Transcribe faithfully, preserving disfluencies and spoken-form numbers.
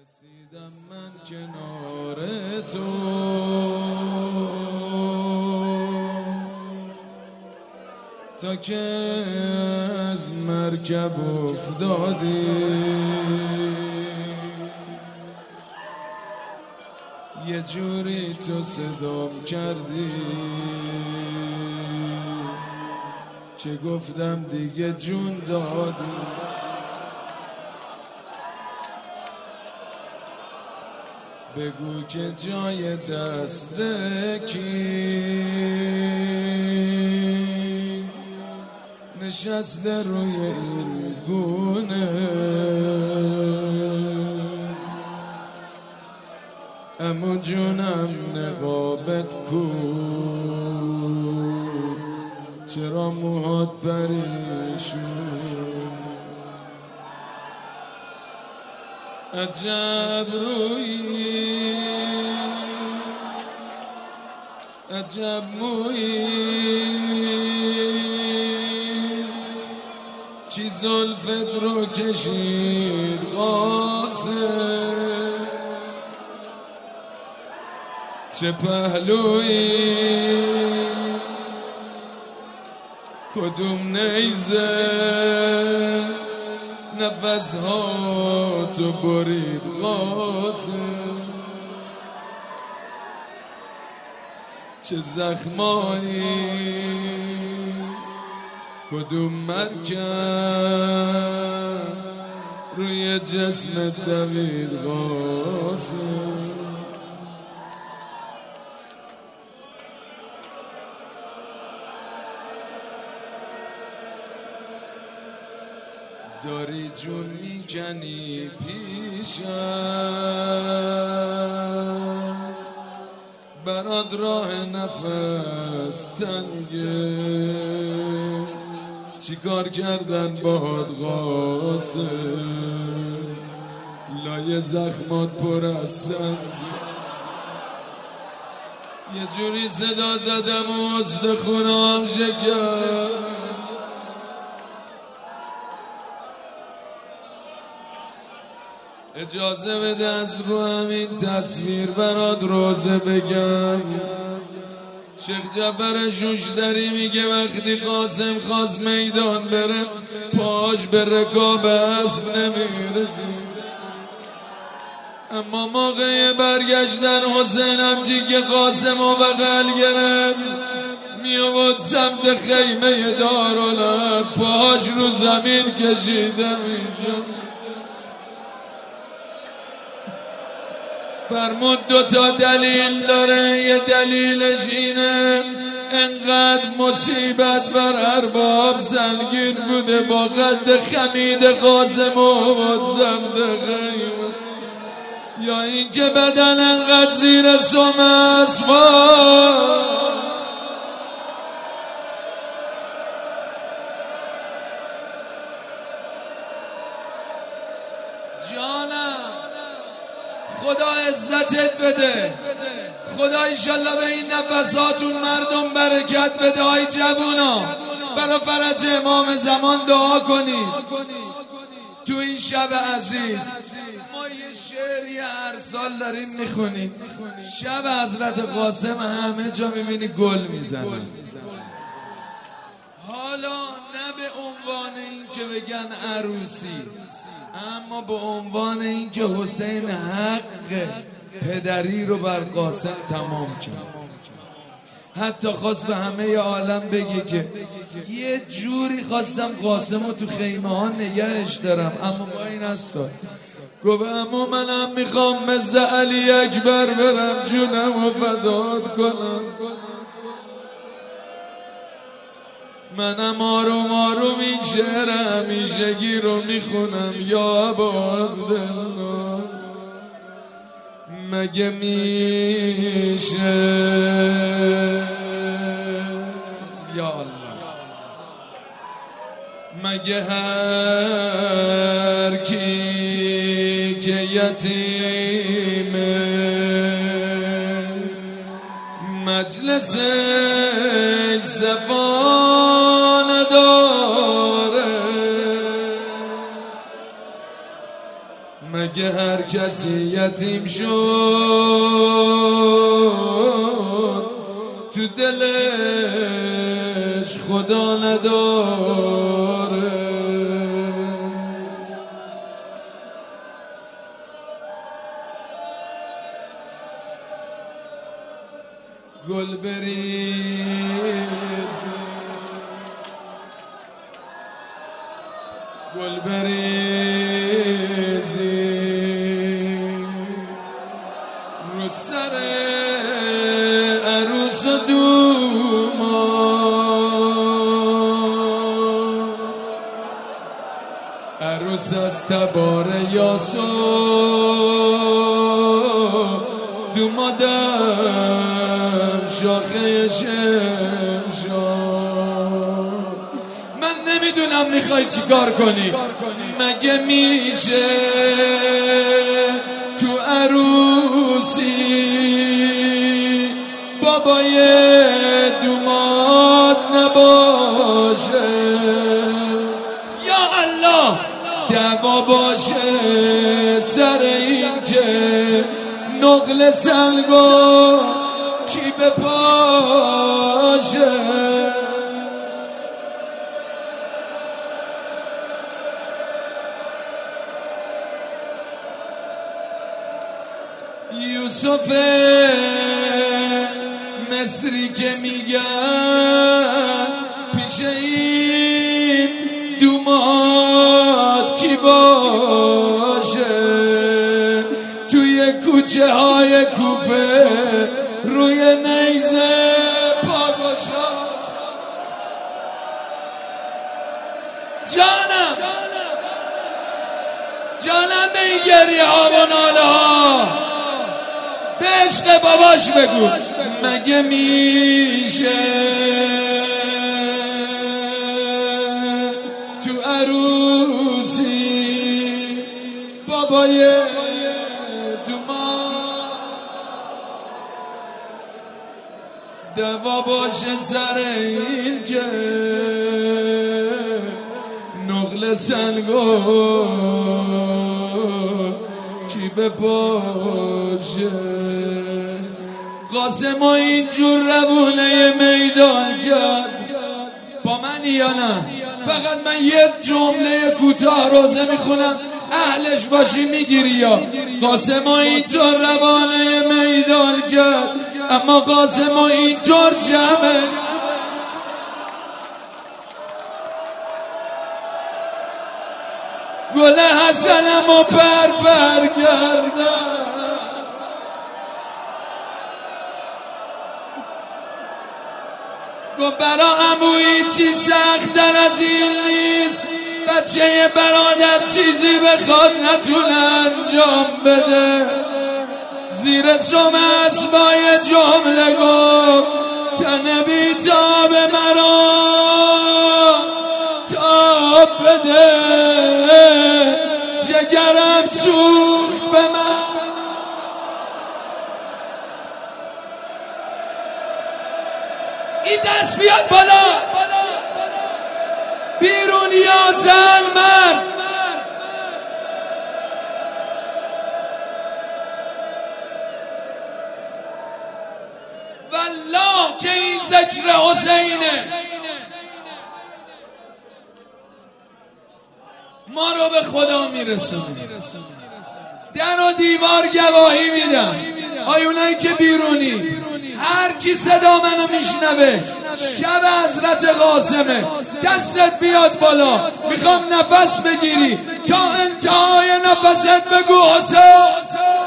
رسیدم من کنار تو، تا که از مرکب افتادی، یه جوری تو صدام کردی که گفتم دیگه جون دادی. بگو که جای دست کی نشسته روی این گونه، امو جونم نقابت کو، چرا موهات پریشون؟ عجب رویی عجب مویی، چی زلفت رو کشید قاسم، چه پهلویی، کدوم نیزه نفس ها تو برید قاسم، چه زخمایی، کدوم مرکب روی جسمت دوید قاسم. داری جون میکنی پیشم، برات راه نفس تنگه، چی کار کردن باهات قاسم، لای زخمات پر از سنگ، یه جوری صدا زدم و استخونام شکست، اجازه بده از رو همین تصویر برات روزه بگم. شیخ جعفر شوشتری میگه وقتی قاسم خواست میدان بره، پاش به رکاب اسب نمیرسی، اما موقع برگشتن حسین همچی که قاسم و بغل گرفت میامد سمت خیمه دارالحرب، پاش رو زمین کشیده میشد. فرمود دو تا دلیل داره، یه دلیلش اینه انقدر مصیبت بر ارباب سنگین بوده، با قد خمید قاسم و زمد خیمه، یا این که بدن انقدر زیر سم اسباب، جانم خدا عزتت بده، خدا ایشالله به این نفساتون مردم برکت بده. های جوونا برای فرج امام زمان دعا کنید. تو این شب عزیز ما یه شعری هر سال داریم میخونیم، شب حضرت قاسم همه جا میبینی گل میزنن، حالا نه به عنوان این که بگن عروسی، اما به عنوان این که حسین حق پدری رو بر قاسم تمام کرد. حتی خواست به همه عالم بگه که یه جوری خواستم قاسم رو تو خیمه ها نگهش دارم، اما با این هستا گفت اما منم میخوام مثل علی اکبر برم جونم رو فدات کنم، منم آروم آروم این شعر همیشگی رو میخونم. یا عبدالله مگه میشه، یا الله مگه هر کی که یتیمه مجلسش صفا نداره، مگه هر کسی یتیم شد تو دلش خدا نداره؟ گل بریز گل بریزی رو سر عروس و دومان، عروس از تبار یاسو دومادم شاخه شمشاد. من نمیدونم میخوای چیکار کنی، مگه میشه تو عروسی بابای دوماد نباشه؟ یا الله دعوا باشه سر این که نقل سلگو کی بپاشه؟ یوسف مصری که میگن پیش این دوماد کی باشه؟ توی کوچه های کوفه روی نیزه پاگوشا. جانم جانم به این گریه ها و ناله ها به عشق باباش بگو، مگه میشه تو عروسی بابای دومان دوا باشه سر این که نقل سنگو کی بپاشه؟ قاسم و اینجور روونه میدان کرد با من یا نه؟ فقط من یه جمله کوتاه روزه میخونم اهلش باشی میگیری. یا قاسم و اینطور روانه میدان کرد، اما قاسم و اینطور جمعه گل حسنم و پر پر کردم. گو برا عمویی چی سخت در از این نیست، بچه برادر چیزی بخواد نتونه انجام بده. زیر سم اسبای جمله گفت تن بیتاب مرا تاب بده، جگرم سوخت به من. این دست بیاد بالا، بیرون یا زن مرد. والله که این ذکر حسینه ما رو به خدا میرسونه. در و دیوار گواهی میدن، آیونایی که بیرونی هر کی صدا منو میشنوه شب حضرت قاسمه، دستت بیاد بالا، میخوام نفس بگیری تا انتهای نفست بگو حسین.